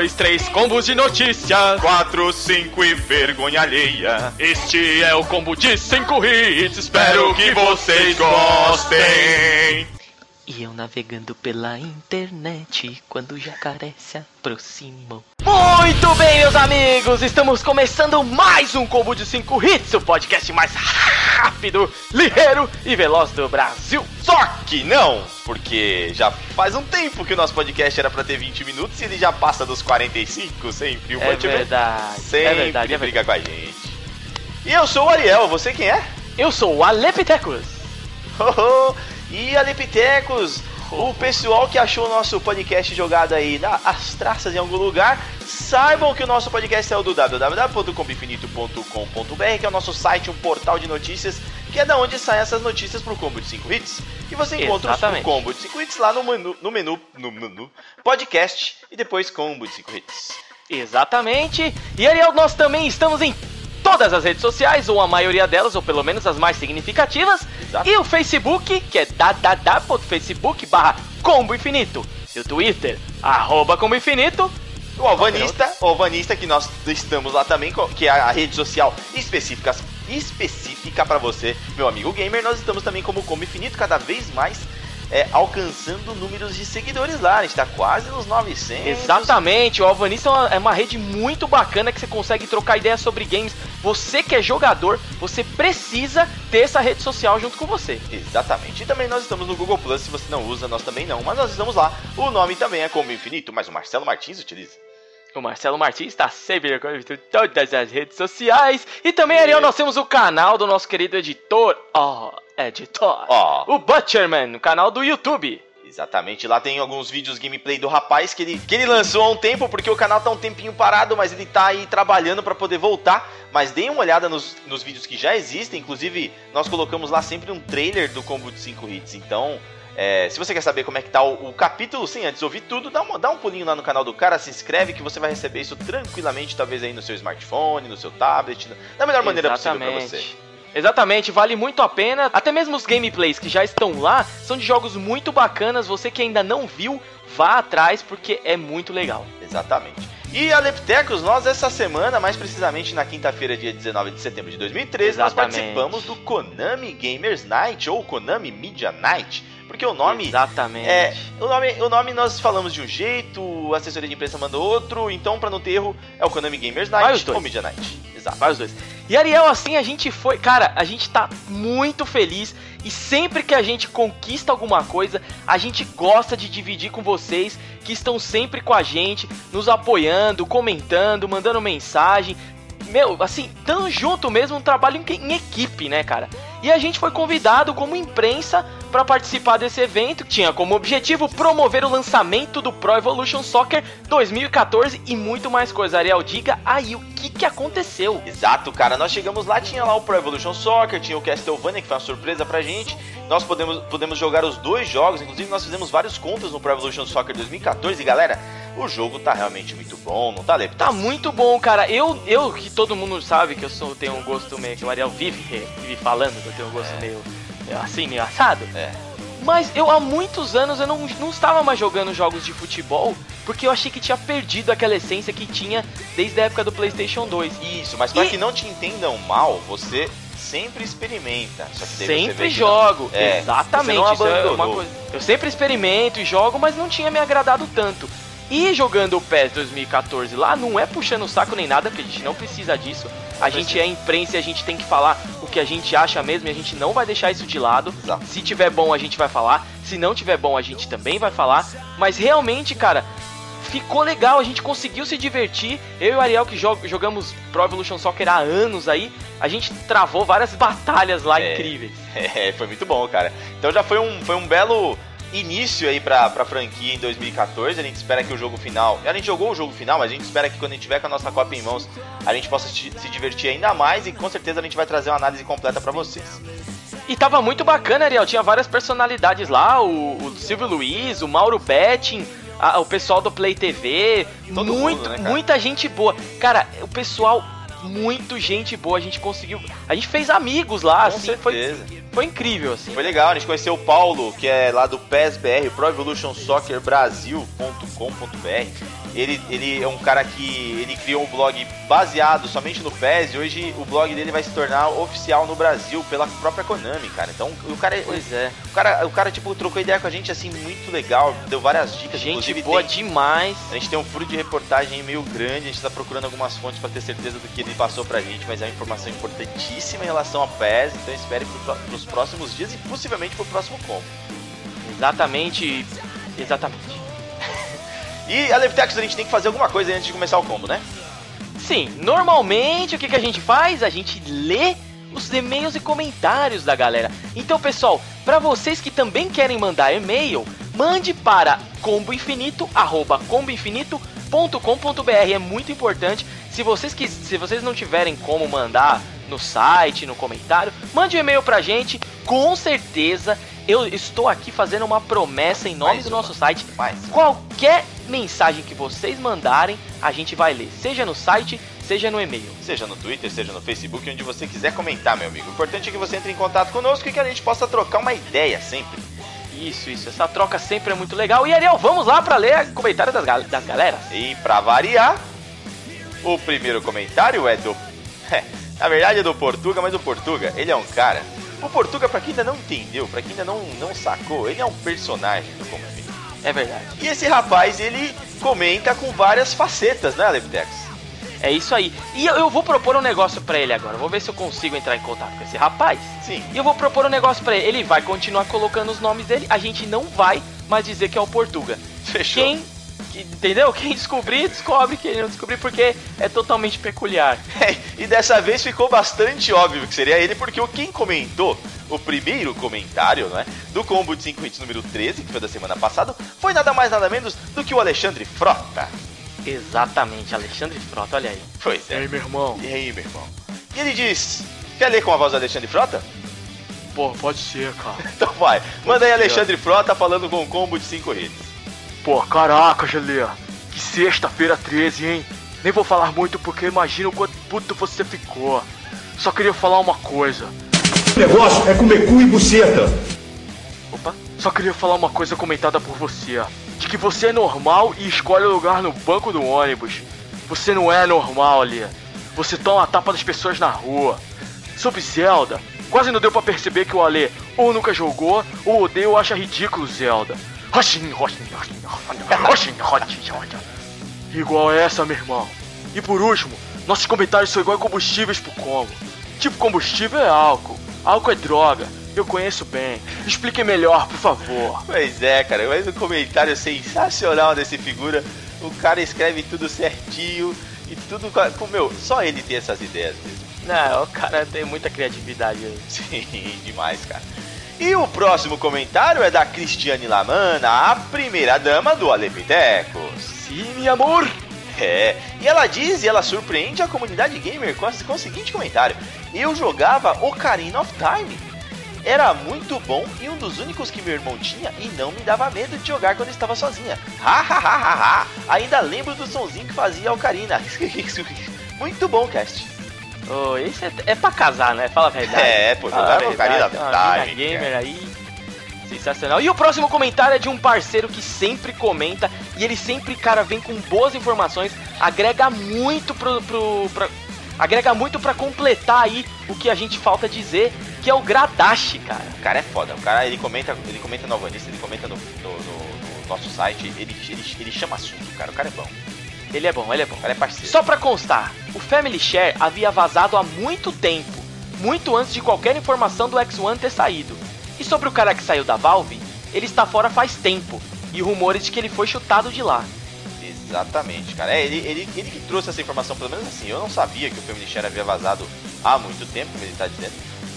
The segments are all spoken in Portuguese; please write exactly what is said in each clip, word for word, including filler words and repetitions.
dois, três, combos de notícia. Quatro, cinco e vergonha alheia. Este é o combo de cinco hits. Espero que vocês gostem. E eu navegando pela internet quando o jacaré se aproximou. Muito bem, meus amigos, estamos começando mais um Combo de cinco Hits, o podcast mais rápido, ligeiro e veloz do Brasil. Só que não, porque já faz um tempo que o nosso podcast era pra ter vinte minutos e ele já passa dos quarenta e cinco, sempre. O É verdade, sempre é verdade, é briga com a gente. E eu sou o Ariel, você quem é? Eu sou o Alepitecos. Oh, oh. E Alepitecos, o pessoal que achou o nosso podcast jogado aí nas traças em algum lugar, saibam que o nosso podcast é o do w w w ponto combo infinito ponto com ponto b r, que é o nosso site, um portal de notícias, que é da onde saem essas notícias pro Combo de cinco Hits. E você encontra Exatamente. o Combo de cinco Hits lá no menu, no menu, no menu podcast e depois Combo de cinco Hits. Exatamente. E Ariel, nós também estamos em todas as redes sociais, ou a maioria delas, ou pelo menos as mais significativas. Exato. E o Facebook, que é www ponto facebook barra combo infinito. E o Twitter, arroba combo infinito. O Alvanista, o Alvanista, que nós estamos lá também, que é a rede social específica, específica para você, meu amigo gamer. Nós estamos também como Combo Infinito, cada vez mais é, alcançando números de seguidores lá. A gente tá quase nos novecentos. Exatamente, o Alvanista é uma, é uma rede muito bacana que você consegue trocar ideias sobre games. Você que é jogador, você precisa ter essa rede social junto com você. Exatamente, e também nós estamos no Google Plus, se você não usa, nós também não, mas nós estamos lá. O nome também é Combo Infinito, mas o Marcelo Martins utiliza. O Marcelo Martins está sempre em todas as redes sociais. E também, Ariel, nós temos o canal do nosso querido editor, ó, oh, editor, oh. o Butcherman, o canal do YouTube. Exatamente, lá tem alguns vídeos gameplay do rapaz que ele, que ele lançou há um tempo, porque o canal tá um tempinho parado, mas ele tá aí trabalhando pra poder voltar. Mas deem uma olhada nos, nos vídeos que já existem, inclusive nós colocamos lá sempre um trailer do Combo de cinco Hits, então... É, se você quer saber como é que tá o, o capítulo, sem antes ouvir tudo, dá, uma, dá um pulinho lá no canal do cara, se inscreve que você vai receber isso tranquilamente, talvez aí no seu smartphone, no seu tablet, da melhor maneira Exatamente. possível pra você. Exatamente, vale muito a pena. Até mesmo os gameplays que já estão lá são de jogos muito bacanas. Você que ainda não viu, vá atrás porque é muito legal. Exatamente. E Aleptecos, nós essa semana, mais precisamente na quinta-feira, dia dezenove de setembro de dois mil e treze, Exatamente. nós participamos do Konami Gamers Night ou Konami Media Night. Porque o nome... Exatamente. É, o, nome, o nome nós falamos de um jeito, a assessoria de imprensa mandou outro, então pra não ter erro é o Konami Gamers Night ou Media Night. Exato. Vai os dois. E Ariel, assim, a gente foi... Cara, a gente tá muito feliz e sempre que a gente conquista alguma coisa, a gente gosta de dividir com vocês que estão sempre com a gente, nos apoiando, comentando, mandando mensagem. Meu, assim, tão junto mesmo, um trabalho em, em equipe, né, cara? E a gente foi convidado como imprensa para participar desse evento, que tinha como objetivo promover o lançamento do Pro Evolution Soccer dois mil e catorze e muito mais coisa. Ariel, diga aí o que, que aconteceu. Exato, cara, nós chegamos lá, tinha lá o Pro Evolution Soccer, tinha o Castlevania, que foi uma surpresa pra gente. Nós podemos, podemos jogar os dois jogos, inclusive nós fizemos vários contas no Pro Evolution Soccer dois mil e catorze. E galera, o jogo tá realmente muito bom, não tá, Lepo? Tá muito bom, cara. Eu, eu que todo mundo sabe que eu sou, tenho um gosto meio que o Ariel vive, vive falando que eu tenho um gosto é. meio, meio assim, meio assado. É. Mas eu há muitos anos eu não, não estava mais jogando jogos de futebol, porque eu achei que tinha perdido aquela essência que tinha desde a época do PlayStation dois. Isso, mas pra e... que não te entendam mal, você sempre experimenta. Só que sempre jogo, não... é, exatamente. Isso é uma coisa. Eu sempre experimento e jogo, mas não tinha me agradado tanto. E jogando o P E S dois mil e catorze lá, não é puxando o saco nem nada, porque a gente não precisa disso. A não gente precisa. É imprensa e a gente tem que falar o que a gente acha mesmo e a gente não vai deixar isso de lado. Exato. Se tiver bom, a gente vai falar. Se não tiver bom, a gente também vai falar. Mas realmente, cara, ficou legal, a gente conseguiu se divertir. Eu e o Ariel, que jog- jogamos Pro Evolution Soccer há anos aí, a gente travou várias batalhas lá é, incríveis. É, foi muito bom, cara. Então já foi um, foi um belo... início aí pra, pra franquia em dois mil e catorze. A gente espera que o jogo final... A gente jogou o jogo final, mas a gente espera que quando a gente tiver com a nossa cópia em mãos, a gente possa se divertir ainda mais e com certeza a gente vai trazer uma análise completa pra vocês. E tava muito bacana, Ariel. Tinha várias personalidades lá, o, o Silvio Luiz, o Mauro Betting, a, o pessoal do Play T V. Todo muito, mundo, né, cara? Muita gente boa. Cara, o pessoal... muito gente boa, a gente conseguiu, a gente fez amigos lá, com assim, certeza. Foi, foi incrível, assim. Foi legal, a gente conheceu o Paulo, que é lá do P E S B R, Pro Evolution Soccer Brasil ponto com ponto b r, Ele, ele é um cara que ele criou um blog baseado somente no P E S e hoje o blog dele vai se tornar oficial no Brasil pela própria Konami, cara. Então o cara, Pois é. o cara, o cara tipo trocou ideia com a gente assim muito legal, deu várias dicas. Gente boa tem, demais. A gente tem um furo de reportagem meio grande, a gente tá procurando algumas fontes para ter certeza do que ele passou pra gente, mas é uma informação importantíssima em relação a P E S, então espere pro, pros próximos dias e possivelmente pro próximo combo. Exatamente, exatamente. E a Levitex, a gente tem que fazer alguma coisa antes de começar o combo, né? Sim, normalmente o que, que a gente faz? A gente lê os e-mails e comentários da galera. Então, pessoal, para vocês que também querem mandar e-mail, mande para comboinfinito arroba comboinfinito ponto com ponto b r. É muito importante. Se vocês, que, se vocês não tiverem como mandar no site, no comentário, mande um e-mail pra gente. Com certeza eu estou aqui fazendo uma promessa em nome Mais do uma. nosso site. Mais. Qualquer mensagem que vocês mandarem, a gente vai ler, seja no site, seja no e-mail. Seja no Twitter, seja no Facebook, onde você quiser comentar, meu amigo. O importante é que você entre em contato conosco e que a gente possa trocar uma ideia sempre. Isso, isso, essa troca sempre é muito legal. E Ariel, vamos lá para ler o comentário das, gal das galeras. E pra variar, o primeiro comentário é do... É, na verdade é do Portuga, mas o Portuga, ele é um cara... O Portuga, pra quem ainda não entendeu, pra quem ainda não, não sacou, ele é um personagem do Combo Infinito. É verdade. E esse rapaz, ele comenta com várias facetas, né, Levitex? É isso aí. E eu, eu vou propor um negócio pra ele agora. Vou ver se eu consigo entrar em contato com esse rapaz. Sim. E eu vou propor um negócio pra ele. Ele vai continuar colocando os nomes dele. A gente não vai mais dizer que é o Portuga. Fechou. Quem, que- entendeu? Quem descobrir, descobre. Quem não descobrir, porque é totalmente peculiar. É, e dessa vez ficou bastante óbvio que seria ele, porque o quem comentou o primeiro comentário, né, do combo de cinco hits número treze, que foi da semana passada, foi nada mais nada menos do que o Alexandre Frota. Exatamente, Alexandre Frota, olha aí. Pois é. meu irmão? E aí, meu irmão? E ele diz, quer ler com a voz do Alexandre Frota? Pô, pode ser, cara. Então vai, manda aí Alexandre Frota falando com o combo de cinco hits. Pô, caraca, Gelia. Que sexta-feira treze, hein? Nem vou falar muito porque imagino o quanto puto você ficou. Só queria falar uma coisa. O negócio é comer cu e buceta. Opa. Só queria falar uma coisa comentada por você. De que você é normal e escolhe o lugar no banco do ônibus. Você não é normal, Lia. Você toma a tapa das pessoas na rua. Sobre Zelda, quase não deu pra perceber que o Ale ou nunca jogou ou odeia ou acha ridículo Zelda. Roshin, Roshin, Roshin, Roshin, Roshin, Roshin. Igual essa, meu irmão. E por último, nossos comentários são igual combustíveis pro combo. Tipo, combustível é álcool. Álcool é droga. Eu conheço bem. Explique melhor, por favor. Pois é, cara, mas um comentário sensacional desse figura. O cara escreve tudo certinho e tudo com, com meu, só ele tem essas ideias mesmo. Não, o cara tem muita criatividade aí. Sim, demais, cara. E o próximo comentário é da Cristiane Lamana, a primeira dama do Alepitecos. Sim, meu amor. É, e ela diz e ela surpreende a comunidade gamer com, com o seguinte comentário: eu jogava Ocarina of Time. Era muito bom e um dos únicos que meu irmão tinha e não me dava medo de jogar quando estava sozinha. Ha ha ha ha ha! Ainda lembro do sonzinho que fazia a Ocarina. Muito bom, cast. Oh, isso é, é pra casar, né? Fala a verdade. É, pô, Fala jogar a no Ocarina of verdade, uma Time, mina gamer cara. aí. Sensacional. E o próximo comentário é de um parceiro que sempre comenta e ele sempre, cara, vem com boas informações, agrega muito pro, pro pra, agrega muito pra completar aí o que a gente falta dizer, que é o Gradashi, cara. O cara é foda, o cara ele comenta, ele comenta no Alvanista, ele comenta no, no, no, no nosso site, ele, ele, ele chama assunto, cara, o cara é bom, Ele é bom, ele é bom. o cara é parceiro. Só pra constar, o Family Share havia vazado há muito tempo, muito antes de qualquer informação do X um ter saído. E sobre o cara que saiu da Valve, ele está fora faz tempo, e rumores de que ele foi chutado de lá. Exatamente, cara. É, ele, ele, ele que trouxe essa informação, pelo menos assim, eu não sabia que o Family Share havia vazado há muito tempo, como ele tá dizendo.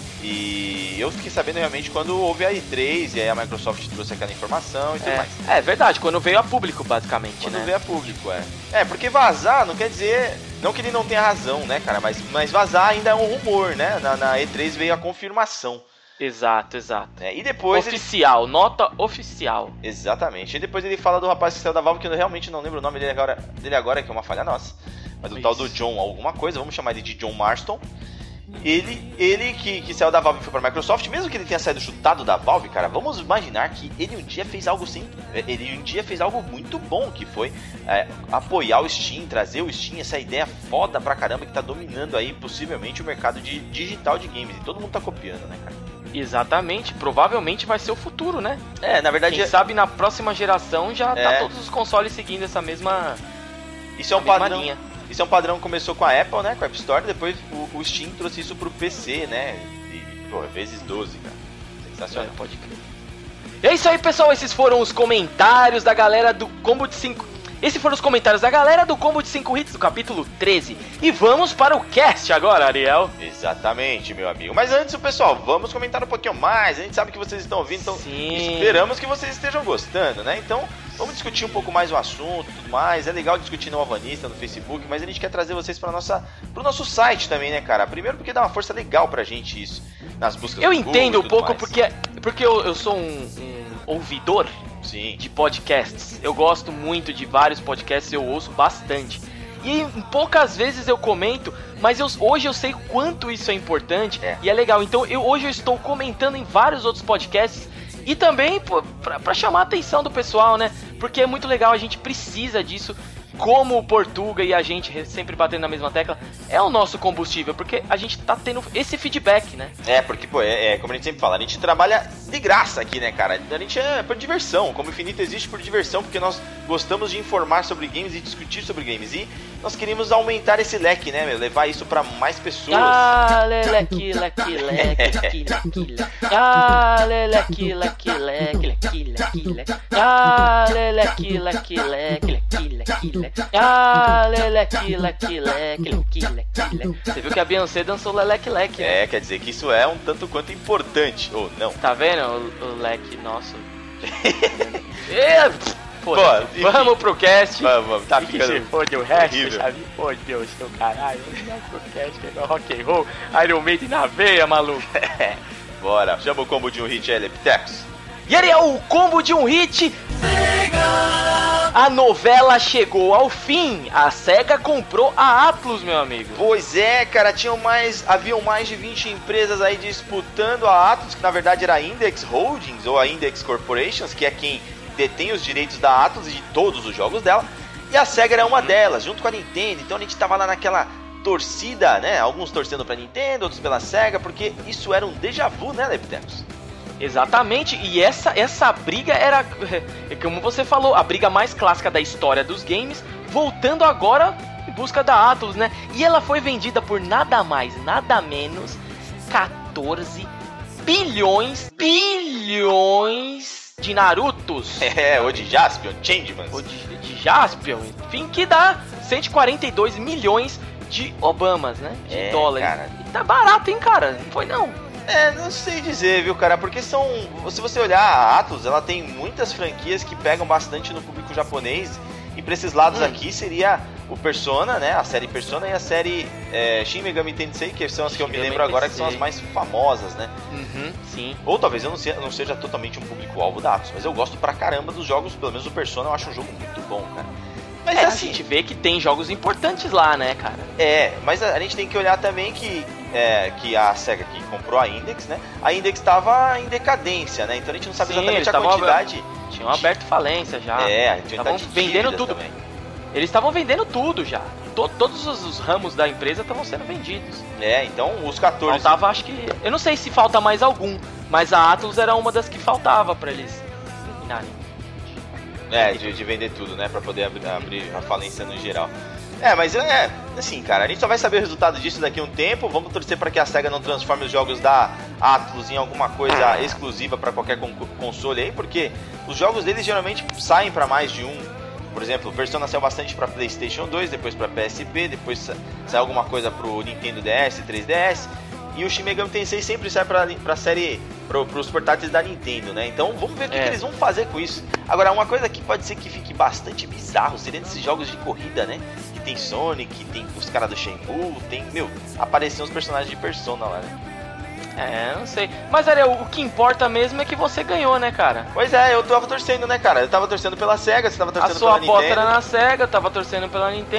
E eu fiquei sabendo realmente quando houve a E três e aí a Microsoft trouxe aquela informação e tudo É, mais. é verdade, quando veio a público, basicamente, Quando né? veio a público, é. É, porque vazar não quer dizer... Não que ele não tenha razão, né, cara? Mas, mas vazar ainda é um rumor, né? Na, na E três veio a confirmação. Exato, exato. Né? E depois ele... Oficial, nota oficial. Exatamente. E depois ele fala do rapaz que saiu da Valve, que eu realmente não lembro o nome dele agora, dele agora, que é uma falha nossa. Mas o Isso. tal do John alguma coisa, vamos chamar ele de John Marston. Ele, ele que, que saiu da Valve e foi pra Microsoft, mesmo que ele tenha saído chutado da Valve, cara, vamos imaginar que ele um dia fez algo sem, ele um dia fez algo muito bom, que foi é, apoiar o Steam, trazer o Steam, essa ideia foda pra caramba que tá dominando aí possivelmente o mercado de, digital de games, e todo mundo tá copiando, né, cara? Exatamente, provavelmente vai ser o futuro, né? É, na verdade... Quem sabe na próxima geração já é. tá todos os consoles seguindo essa mesma Isso é um padrão. linha. Isso é um padrão que começou com a Apple, né, com a App Store, depois o, o Steam trouxe isso pro P C, né, e, pô, vezes doze, cara. Sensacional. É, pode crer. É isso aí, pessoal, esses foram os comentários da galera do Combo de cinco... Esses foram os comentários da galera do Combo de cinco Hits do capítulo treze. E vamos para o cast agora, Ariel. Exatamente, meu amigo. Mas antes, pessoal, vamos comentar um pouquinho mais. A gente sabe que vocês estão ouvindo, então Sim. esperamos que vocês estejam gostando, né? Então, vamos discutir um pouco mais o assunto, tudo mais. É legal discutir no Alvanista, no Facebook, mas a gente quer trazer vocês para nossa, pro nosso site também, né, cara? Primeiro porque dá uma força legal pra gente isso, nas buscas Eu do entendo Google, um pouco mais. porque, porque eu, eu sou um, um ouvidor Sim. de podcasts. Eu gosto muito de vários podcasts, eu ouço bastante. E poucas vezes eu comento, mas eu, hoje eu sei quanto isso é importante é. e é legal. Então eu, hoje eu estou comentando em vários outros podcasts e também pô, pra, pra chamar a atenção do pessoal, né? Porque é muito legal, a gente precisa disso. Como o Portuga e a gente sempre batendo na mesma tecla, é o nosso combustível, porque a gente tá tendo esse feedback, né? É, porque, pô, é, é como a gente sempre fala, a gente trabalha de graça aqui, né, cara? A gente é por diversão, como o Infinito existe por diversão, porque nós gostamos de informar sobre games e discutir sobre games. E nós queremos aumentar esse leque, né, meu? Levar isso pra mais pessoas. Ah, leleque, leque, leque, leque, leque, leque. Ah, leleque, leque, leque, leque, leque, leque. Ah, leleque, leque, leque, leque, leque, leque. Ah, leleque, leque, leque, leque, leque, leque. Você viu que a Beyoncé dançou leleque, leque, né? É, quer dizer que isso é um tanto quanto importante, ou não? Tá vendo o, o leque nosso? é, pô, Pô, vamos pro cast. Vamos, vamos, tá e que ficando se fode o resto, horrível. já vi? Pô, Deus, seu caralho. Vamos pro cast, que é rock and roll, Iron Maiden na veia, maluco. Bora, chama o combo de um hit, Eleptex. E ele é o combo de um hit. A novela chegou ao fim. A SEGA comprou a Atlus, meu amigo. Pois é, cara, tinham mais, haviam mais de vinte empresas aí disputando a Atlus, que na verdade era a Index Holdings ou a Index Corporations, que é quem detém os direitos da Atlus e de todos os jogos dela. E a SEGA era uma delas, junto com a Nintendo. Então a gente tava lá naquela torcida, né? Alguns torcendo pra Nintendo, outros pela SEGA, porque isso era um déjà vu, né, Leptecos? Exatamente, e essa, essa briga era, como você falou, a briga mais clássica da história dos games, voltando agora em busca da Atlus, né? E ela foi vendida por nada mais, nada menos, quatorze bilhões, bilhões de Narutos. É, ou de Jaspion, Changemans. Ou de, de Jaspion, enfim, que dá cento e quarenta e dois milhões de Obamas, né? De é, dólares. Cara. E tá barato, hein, cara? Não foi não. É, não sei dizer, viu, cara, porque são... Se você olhar, a Atlus, ela tem muitas franquias que pegam bastante no público japonês, e pra esses lados hum. aqui seria o Persona, né, a série Persona e a série é, Shin Megami Tensei, que são as que Shin eu me lembro agora que são as mais famosas, né. Uhum, sim. Ou talvez eu não, seja, não seja totalmente um público-alvo da Atlus, mas eu gosto pra caramba dos jogos, pelo menos o Persona eu acho um jogo muito bom, cara. Mas é, assim, a gente vê que tem jogos importantes lá, né, cara? É, mas a, a gente tem que olhar também que, é, que a SEGA que comprou a Index, né? A Index estava em decadência, né? Então a gente não sabe Sim, exatamente a quantidade. Ab... Tinham aberto falência já. É, estavam vendendo tudo. Também. Eles estavam vendendo tudo já. T- todos os, os ramos da empresa estavam sendo vendidos. É, então os quatorze. Faltava, acho que. Eu não sei se falta mais algum, mas a Atlus era uma das que faltava pra eles terminarem. É, de, de vender tudo, né? Pra poder abrir, abrir a falência no geral. É, mas é, assim, cara, a gente só vai saber o resultado disso daqui a um tempo. Vamos torcer pra que a SEGA não transforme os jogos da Atlus em alguma coisa exclusiva pra qualquer con- console aí, porque os jogos deles geralmente saem pra mais de um. Por exemplo, o Persona saiu bastante pra PlayStation dois, depois pra P S P, depois sa- saiu alguma coisa pro Nintendo D S, três D S. E o Shin Megami Tensei sempre sai pra, pra série, pro, pros portáteis da Nintendo, né? Então vamos ver o que, é. que eles vão fazer com isso. Agora, uma coisa que pode ser que fique bastante bizarro seria esses jogos de corrida, né? Que tem Sonic, tem os caras do Shenmue, tem, meu, apareceram os personagens de Persona lá, né? É, não sei. Mas, Ariel, o que importa mesmo é que você ganhou, né, cara? Pois é, eu tava torcendo, né, cara? Eu tava torcendo pela SEGA, você tava torcendo pela Nintendo. A sua aposta era na SEGA, eu tava torcendo pela Nintendo.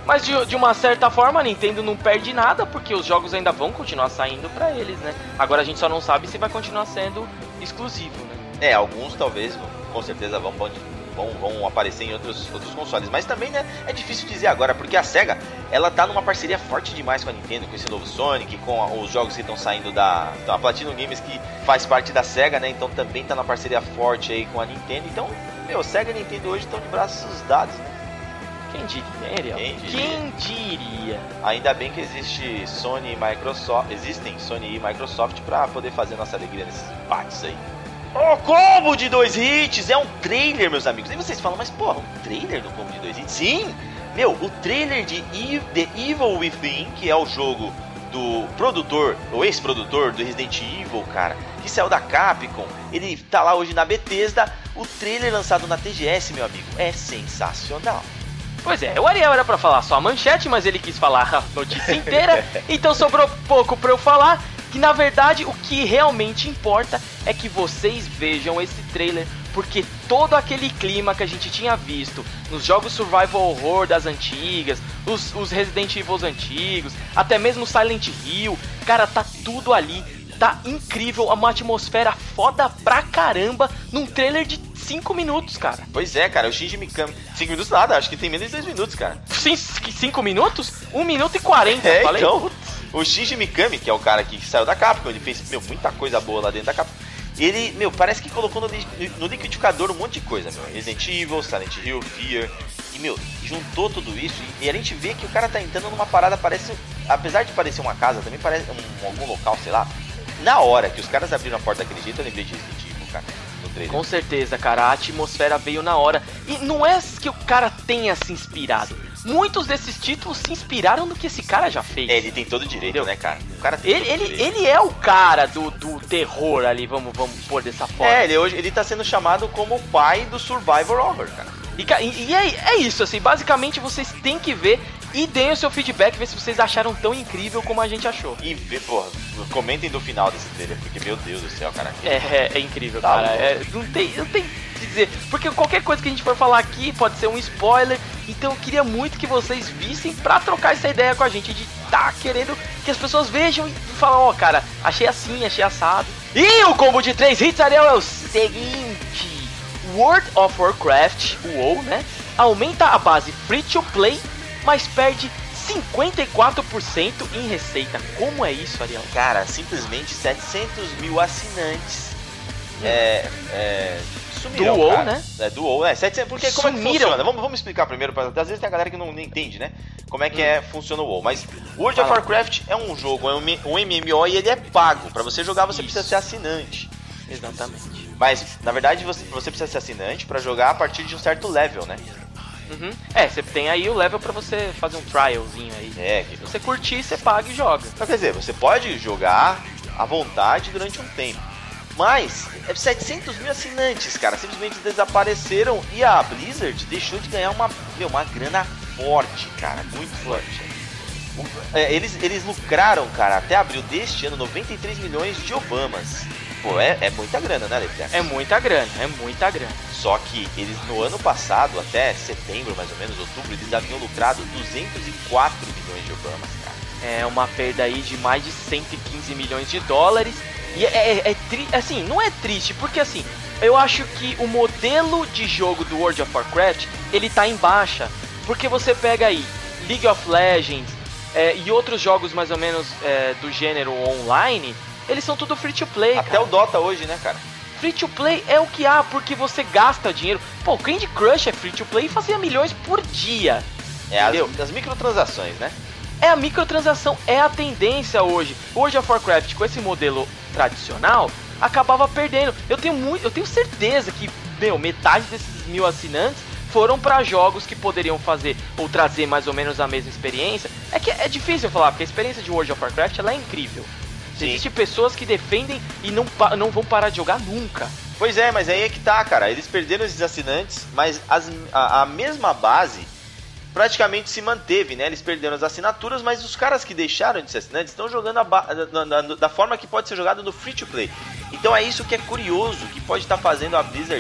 Mas de, de uma certa forma a Nintendo não perde nada, porque os jogos ainda vão continuar saindo pra eles, né? Agora a gente só não sabe se vai continuar sendo exclusivo, né? É, alguns talvez, com certeza vão, vão, vão aparecer em outros, outros consoles. Mas também, né, é difícil dizer agora, porque a SEGA, ela tá numa parceria forte demais com a Nintendo, com esse novo Sonic, com os jogos que estão saindo da, da Platinum Games, que faz parte da SEGA, né? Então também tá numa parceria forte aí com a Nintendo. Então, meu, SEGA e Nintendo hoje estão de braços dados, né? Quem diria, hein, Ariel? Quem diria? Quem diria? Ainda bem que existe Sony e Microsoft, existem Sony e Microsoft pra poder fazer nossa alegria nesses empates aí. O combo de dois hits é um trailer, meus amigos. E vocês falam, mas porra, um trailer do combo de dois hits? Sim! Meu, o trailer de The Evil Within, que é o jogo do produtor, o ex-produtor do Resident Evil, cara, que saiu da Capcom, ele tá lá hoje na Bethesda. O trailer lançado na T G S, meu amigo, é sensacional. Pois é, o Ariel era pra falar só a manchete, mas ele quis falar a notícia inteira, então sobrou pouco pra eu falar, que na verdade o que realmente importa é que vocês vejam esse trailer, porque todo aquele clima que a gente tinha visto nos jogos Survival Horror das antigas, os, os Resident Evil antigos, até mesmo Silent Hill, cara, tá tudo ali, tá incrível, uma atmosfera foda pra caramba, num trailer de cinco minutos, cara. Pois é, cara, o Shinji Mikami... cinco minutos nada, acho que tem menos de dois minutos, cara. cinco minutos? um minuto e quarenta, é, falei? Então, o Shinji Mikami, que é o cara que saiu da Capcom, ele fez, meu, muita coisa boa lá dentro da Capcom. Ele, meu, parece que colocou no, no liquidificador um monte de coisa, meu. Resident Evil, Silent Hill, Fear... E, meu, juntou tudo isso e, e a gente vê que o cara tá entrando numa parada, parece... Apesar de parecer uma casa, também parece um, algum local, sei lá. Na hora que os caras abriram a porta daquele jeito, eu lembrei de Resident Evil, cara. Com certeza, cara, a atmosfera veio na hora. E não é que o cara tenha se inspirado. Muitos desses títulos se inspiraram no que esse cara já fez. É, ele tem todo o direito, entendeu? Né, cara? O cara tem ele, ele, ele é o cara do, do terror ali, vamos, vamos pôr dessa forma. É, ele, hoje, ele tá sendo chamado como o pai do Survivor Horror, cara. E, e é, é isso, assim, basicamente vocês têm que ver e deem o seu feedback, ver se vocês acharam tão incrível como a gente achou. E, porra, comentem do final desse trailer, porque, meu Deus do céu, cara. É, é, é incrível, tá, cara. É, não tem, não tem o que dizer, porque qualquer coisa que a gente for falar aqui pode ser um spoiler, então eu queria muito que vocês vissem pra trocar essa ideia com a gente, de tá querendo que as pessoas vejam e falam, ó, oh, cara, achei assim, achei assado. E o combo de três hits, Ariel, é o seguinte... World of Warcraft, o WoW, né, aumenta a base free to play, mas perde cinquenta e quatro por cento em receita. Como é isso, Ariel? Cara, simplesmente setecentos mil assinantes hum. é, é, sumiram, do WoW, cara. né? É, do WoW, né? setecentos, porque como sumiram. É que funciona? Vamos, vamos explicar primeiro, pra, às vezes tem a galera que não entende, né? Como é que hum. é, funciona o WoW. Mas World Fala. of Warcraft é um jogo, é um M M O e ele é pago. Pra você jogar, você isso. precisa ser assinante. Exatamente. Mas, na verdade, você, você precisa ser assinante pra jogar a partir de um certo level, né? Uhum. É, você tem aí o level pra você fazer um trialzinho aí. É, que... Se você curtir, você paga e joga. Então, quer dizer, você pode jogar à vontade durante um tempo. Mas, setecentos mil assinantes, cara, simplesmente desapareceram e a Blizzard deixou de ganhar uma, meu, uma grana forte, cara, muito forte. O, é, eles, eles lucraram, cara, até abril deste ano, noventa e três milhões de Obamas. Pô, é, é muita grana, né, Leite? É muita grana, é muita grana. Só que eles, no ano passado, até setembro, mais ou menos, outubro, eles haviam lucrado duzentos e quatro milhões de Obamas, cara. É uma perda aí de mais de cento e quinze milhões de dólares. E é, é, é tri... assim, não é triste, porque assim, eu acho que o modelo de jogo do World of Warcraft, ele tá em baixa. Porque você pega aí League of Legends é, e outros jogos mais ou menos é, do gênero online... Eles são tudo free to play, Até cara. o Dota hoje, né, cara? Free to play é o que há, porque você gasta dinheiro. Pô, o Candy Crush é free to play e fazia milhões por dia. É, entendeu? As, as microtransações, né? É, a microtransação é a tendência hoje. World of Warcraft, com esse modelo tradicional, acabava perdendo. Eu tenho muito, eu tenho certeza que, meu, metade desses mil assinantes foram para jogos que poderiam fazer ou trazer mais ou menos a mesma experiência. É que é difícil falar, porque a experiência de World of Warcraft ela é incrível. Existem pessoas que defendem e não, não vão parar de jogar nunca. Pois é, mas aí é que tá, cara. Eles perderam esses assinantes, mas as, a, a mesma base praticamente se manteve, né? Eles perderam as assinaturas, mas os caras que deixaram de ser assinantes estão jogando a ba- da, da, da forma que pode ser jogado no free to play. Então é isso que é curioso, que pode estar fazendo a Blizzard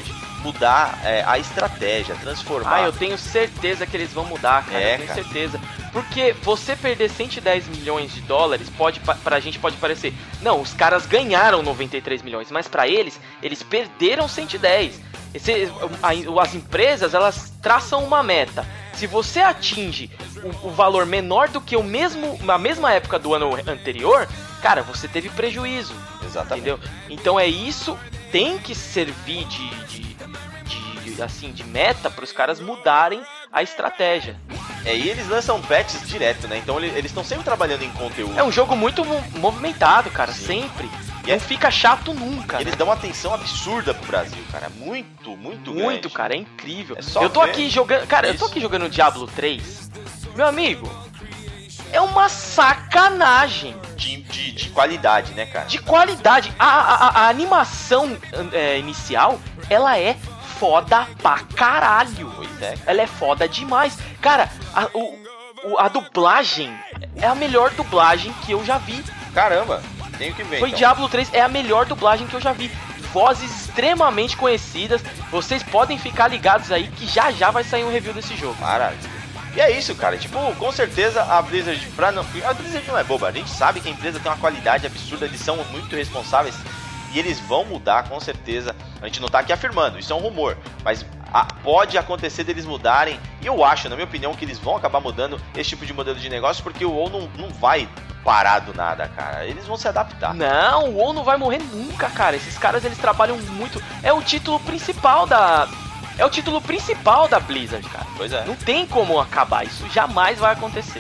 mudar é, a estratégia, transformar. Ah, eu tenho certeza que eles vão mudar, cara. É, eu tenho cara. certeza. Porque você perder cento e dez milhões de dólares, pode, pra gente pode parecer, não, os caras ganharam noventa e três milhões, mas pra eles, eles perderam cento e dez. Esse, a, as empresas, elas traçam uma meta. Se você atinge o, o valor menor do que o mesmo, na mesma época do ano anterior, cara, você teve prejuízo. Exatamente. Entendeu? Então é isso, tem que servir de, de, de assim, de meta para os caras mudarem a estratégia. É, e eles lançam patches direto, né? Então eles estão sempre trabalhando em conteúdo. É um jogo muito movimentado, cara, Sim. sempre. E não é... fica chato nunca. Eles né? dão uma atenção absurda pro Brasil, cara. Muito, muito grande. Muito, cara, é incrível. É só eu tô ver. aqui jogando. Cara, Isso. eu tô aqui jogando Diablo três. Meu amigo, é uma sacanagem. De, de, de qualidade, né, cara? De qualidade. A, a, a animação é, inicial, ela é foda pra caralho. Pois é. Ela é foda demais. Cara, a, o, o- a dublagem é a melhor dublagem que eu já vi. Caramba, tenho que ver. Foi então. Diablo três, é a melhor dublagem que eu já vi. Vozes extremamente conhecidas. Vocês podem ficar ligados aí que já já vai sair um review desse jogo. Maravilha. E é isso, cara. Tipo, com certeza a Blizzard, pra não... a Blizzard não é boba. A gente sabe que a empresa tem uma qualidade absurda, eles são muito responsáveis e eles vão mudar, com certeza. A gente não tá aqui afirmando, isso é um rumor, mas a, pode acontecer deles mudarem. E eu acho, na minha opinião, que eles vão acabar mudando esse tipo de modelo de negócio, porque o WoW não, não vai parar do nada, cara. Eles vão se adaptar. Não, o WoW não vai morrer nunca, cara. Esses caras, eles trabalham muito. É o título principal da... É o título principal da Blizzard, cara. Pois é. Não tem como acabar, isso jamais vai acontecer.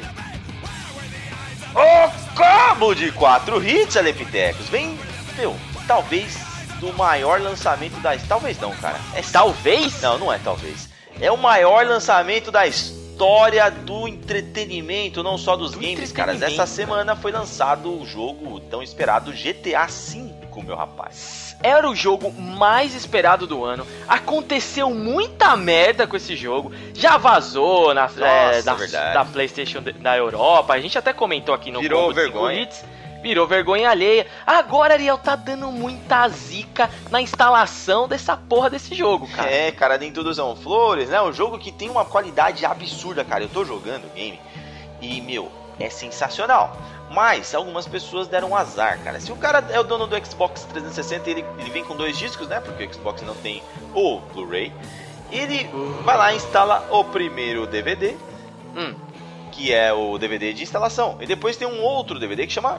O combo de quatro hits, Alepitecos, vem, meu, talvez do maior lançamento da... Talvez não, cara. É Talvez? Não, não é talvez. É o maior lançamento da história do entretenimento, não só dos Do games, caras. entretenimento, Essa semana foi lançado o jogo tão esperado G T A cinco, meu rapaz. Era o jogo mais esperado do ano. Aconteceu muita merda com esse jogo. Já vazou na, Nossa, é, da, verdade. da PlayStation de- da Europa. A gente até comentou aqui no Virou Combo de cinco vergonha. hits. Virou vergonha alheia. Agora, Ariel, tá dando muita zica na instalação dessa porra desse jogo, cara. É, cara, nem tudo são flores, né? Um jogo que tem uma qualidade absurda, cara. Eu tô jogando o game e, meu, é sensacional. Mas algumas pessoas deram um azar, cara. Se o cara é o dono do Xbox trezentos e sessenta e ele, ele vem com dois discos, né? Porque o Xbox não tem o Blu-ray. Ele vai lá e instala o primeiro D V D, Hum. que é o D V D de instalação. E depois tem um outro D V D que chama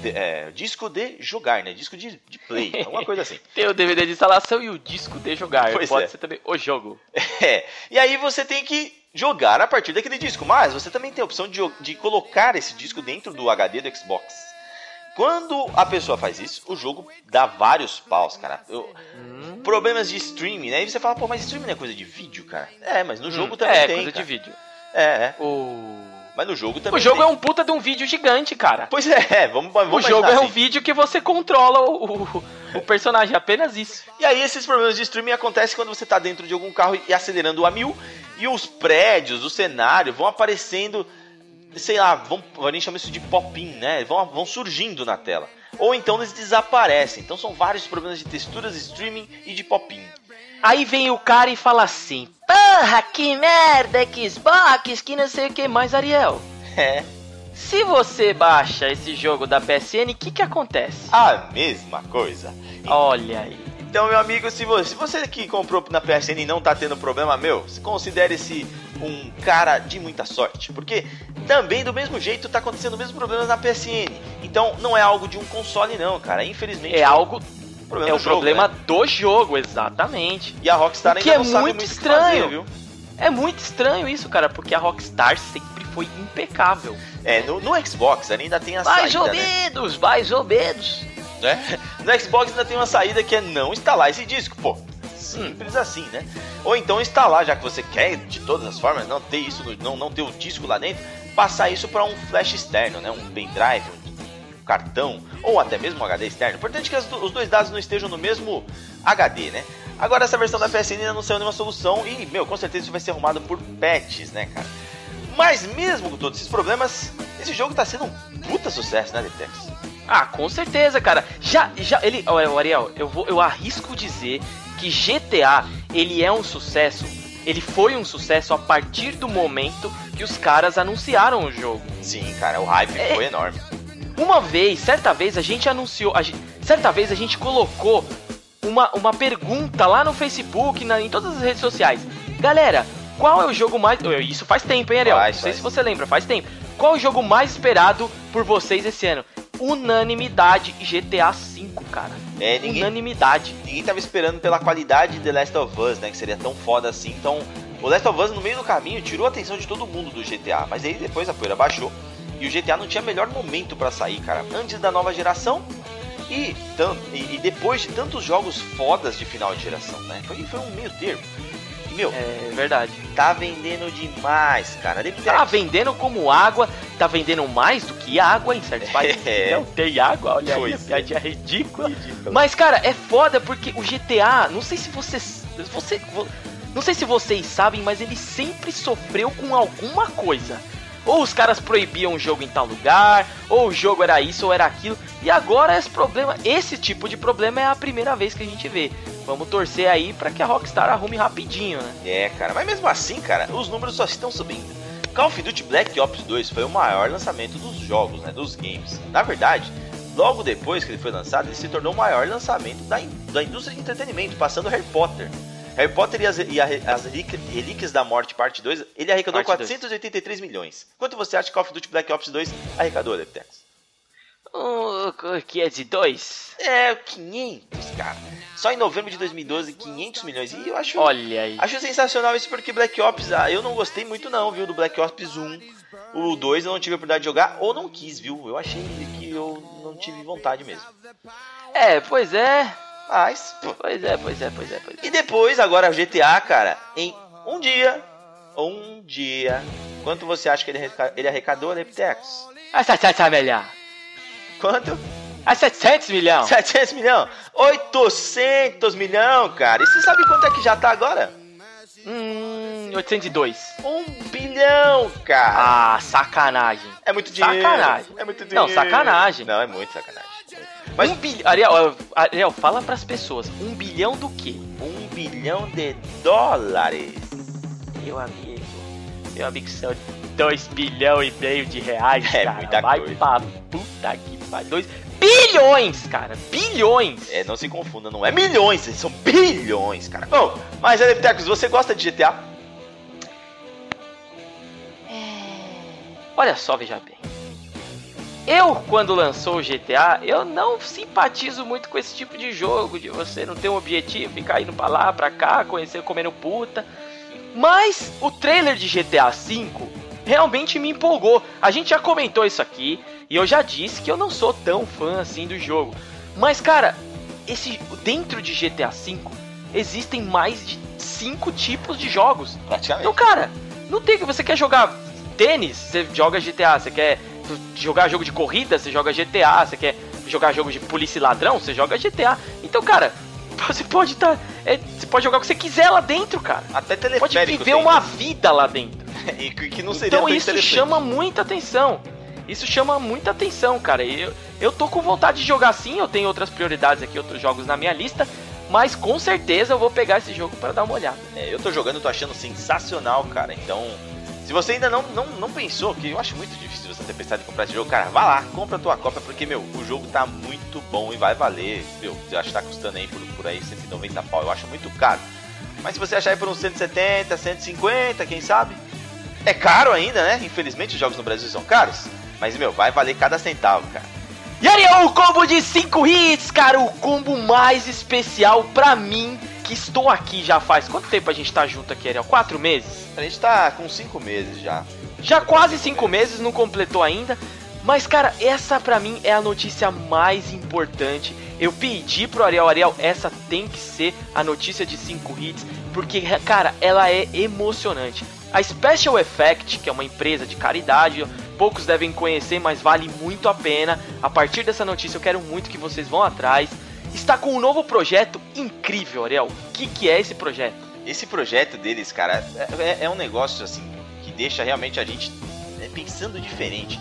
é, disco de jogar, né? Disco de, de play, alguma coisa assim. Tem o D V D de instalação e o disco de jogar. Pois Pode é. ser também o jogo. É, e aí você tem que jogar a partir daquele disco, mas você também tem a opção de, de colocar esse disco dentro do H D do Xbox. Quando a pessoa faz isso, o jogo dá vários paus, cara. Eu- Hum. Problemas de streaming, né? Aí você fala, pô, mas streaming não é coisa de vídeo, cara. É, mas no jogo Hum, também é, tem, coisa cara. de vídeo. É, é. O... Mas no jogo também O jogo tem. é um puta de um vídeo gigante, cara. Pois é, vamos, vamos O jogo é imaginar um assim. vídeo que você controla o, o, o personagem, apenas isso. E aí esses problemas de streaming acontecem quando você tá dentro de algum carro e acelerando a mil, e os prédios, o cenário vão aparecendo, sei lá, vão, a gente chama isso de pop-in, né? Vão, vão surgindo na tela. Ou então eles desaparecem. Então são vários problemas de texturas, streaming e de pop-in. Aí vem o cara e fala assim: porra, que merda, Xbox, que não sei o que mais, Ariel. É, Se você baixa esse jogo da P S N, o que que acontece? a mesma coisa. Olha aí. Então, meu amigo, se você, se você que comprou na P S N e não tá tendo problema, meu, considere-se um cara de muita sorte. Porque também, do mesmo jeito, tá acontecendo o mesmo problema na P S N. Então, não é algo de um console, não, cara. Infelizmente, É algo. problema É o do jogo, problema né? do jogo, exatamente. E a Rockstar O ainda que é não sabe muito muito o que estranho. fazer, viu? É muito estranho isso, cara, porque a Rockstar sempre foi impecável. É, no, no Xbox ainda tem a Mais saída, ou né? menos, mais ou menos. né? No Xbox ainda tem uma saída que é não instalar esse disco, pô. Simples assim, né? Ou então instalar, já que você quer de todas as formas não ter isso, no- não, não ter o disco lá dentro, passar isso para um flash externo, né? Um pendrive, um cartão, ou até mesmo um H D externo. Importante que as do- os dois dados não estejam no mesmo H D, né? Agora essa versão da P S N ainda não saiu nenhuma solução e, meu, com certeza isso vai ser arrumado por patches, né, cara? Mas mesmo com todos esses problemas, esse jogo tá sendo um puta sucesso, né, Litex? Ah, com certeza, cara. Já, já, ele, ó, Ariel, eu vou, eu arrisco dizer que G T A ele é um sucesso, ele foi um sucesso a partir do momento que os caras anunciaram o jogo. Sim, cara, o hype é... foi enorme. Uma vez, certa vez, a gente anunciou, a gente, certa vez a gente colocou uma, uma pergunta lá no Facebook, na, em todas as redes sociais. Galera, qual é o jogo mais... Isso faz tempo, hein, Ariel? Faz, Não sei faz. se você lembra, faz tempo. Qual é o jogo mais esperado por vocês esse ano? Unanimidade, G T A cinco, cara. É, ninguém, Unanimidade. ninguém tava esperando pela qualidade de The Last of Us, né? Que seria tão foda assim. Então, o Last of Us, no meio do caminho, tirou a atenção de todo mundo do G T A. Mas aí depois a poeira baixou. E o G T A não tinha melhor momento pra sair, cara. Antes da nova geração e, e, e depois de tantos jogos fodas de final de geração, né? Foi, foi um meio termo. E, meu, É verdade. tá vendendo demais, cara. Ele Tá vendendo como água, tá vendendo mais do que água em certos países. É. Não tem água, olha aí, a Pois é. piadinha ridícula. Ridículo. Mas, cara, é foda porque o G T A, não sei se vocês... Você, vo- não sei se vocês sabem, mas ele sempre sofreu com alguma coisa. Ou os caras proibiam o jogo em tal lugar, ou o jogo era isso ou era aquilo. E agora esse problema, esse tipo de problema é a primeira vez que a gente vê. Vamos torcer aí pra que a Rockstar arrume rapidinho, né? É, cara, mas mesmo assim, cara, os números só estão subindo. Call of Duty Black Ops dois foi o maior lançamento dos jogos, né, dos games. Na verdade, logo depois que ele foi lançado, ele se tornou o maior lançamento da, in- da indústria de entretenimento, passando Harry Potter. Harry Potter e as, e a- as Relíqui- Relíquias da Morte, parte dois, ele arrecadou Parte dois. quatrocentos e oitenta e três milhões. Quanto você acha que Call of Duty Black Ops dois arrecadou, Leptex? O quinhentos e dois? É, quinhentos, cara. Só em novembro de dois mil e doze, quinhentos milhões. E eu acho... Olha aí. Acho sensacional isso porque Black Ops, ah, eu não gostei muito não, viu, do Black Ops um. O dois eu não tive a oportunidade de jogar, ou não quis, viu? Eu achei que eu não tive vontade mesmo. É, pois é. Mas, pô. Pois é, pois é, pois é, pois é. E depois, agora o G T A, cara, em um dia, um dia, quanto você acha que ele, arreca- ele arrecadou, Leptex? Ah, setecentos milhão. Quanto? Ah, setecentos milhão. setecentos milhão? oitocentos milhão, cara. E você sabe quanto é que já tá agora? Hum, oitocentos e dois. Um bilhão, cara. Ah, sacanagem. É muito dinheiro. Sacanagem. É muito dinheiro. Não, sacanagem. Não, é muito sacanagem. Mas Um bilhão. Ariel, Ariel, fala pras pessoas. Um bilhão do quê? um bilhão de dólares. Meu amigo. Meu amigo, são dois bilhão e meio de reais, É cara. muita Vai coisa. pra puta que pariu. Dois bilhões, cara. Bilhões. É, não se confunda, não é milhões, são bilhões, cara. Bom, mas Leptecos, você gosta de G T A? Olha só, veja bem. Eu, quando lançou o G T A, eu não simpatizo muito com esse tipo de jogo, de você não ter um objetivo, ficar indo pra lá, pra cá, conhecer, comendo puta. Mas o trailer de G T A cinco realmente me empolgou. A gente já comentou isso aqui, e eu já disse que eu não sou tão fã assim do jogo. Mas, cara, esse, dentro de G T A cinco existem mais de cinco tipos de jogos. Praticamente. Então, cara, não tem que você quer jogar tênis, você joga G T A, você quer jogar jogo de corrida, você joga G T A, você quer jogar jogo de polícia e ladrão, você joga G T A. Então, cara, você pode estar, tá, é, você pode jogar o que você quiser lá dentro, cara. Até Pode teleférico viver tem. uma vida lá dentro. E que que não seria Então tão isso interessante. chama muita atenção. Isso chama muita atenção, cara. E eu, eu tô com vontade de jogar sim, eu tenho outras prioridades aqui, outros jogos na minha lista. Mas com certeza eu vou pegar esse jogo pra dar uma olhada. É, eu tô jogando, tô achando sensacional, cara. Então, se você ainda não, não, não pensou, que eu acho muito difícil você ter pensado em comprar esse jogo, cara, vá lá, compra a tua cópia, porque, meu, o jogo tá muito bom e vai valer. Meu, você acha que tá custando aí por, por aí cento e noventa pau, eu acho muito caro. Mas se você achar aí por uns cento e setenta, cento e cinquenta, quem sabe? É caro ainda, né? Infelizmente os jogos no Brasil são caros. Mas, meu, vai valer cada centavo, cara. E Ariel, o combo de cinco hits, cara, o combo mais especial pra mim, que estou aqui já faz... Quanto tempo a gente tá junto aqui, Ariel? Quatro meses? A gente tá com cinco meses já. Já quase cinco meses, não completou ainda. Mas, cara, essa pra mim é a notícia mais importante. Eu pedi pro Ariel, Ariel, essa tem que ser a notícia de cinco hits, porque, cara, ela é emocionante. A Special Effect, que é uma empresa de caridade, poucos devem conhecer, mas vale muito a pena. A partir dessa notícia eu quero muito que vocês vão atrás. Está com um novo projeto incrível, Ariel. O que, que é esse projeto? Esse projeto deles, cara, é, é um negócio assim que deixa realmente a gente pensando diferente.